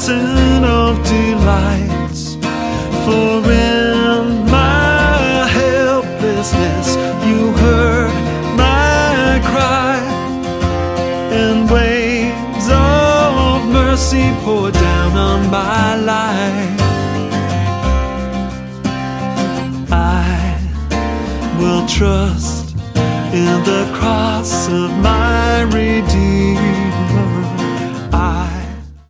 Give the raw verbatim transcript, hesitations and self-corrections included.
fountain of delights. For in my helplessness you heard my cry, and waves of mercy poured down on my life. I will trust in the cross of my Redeemer.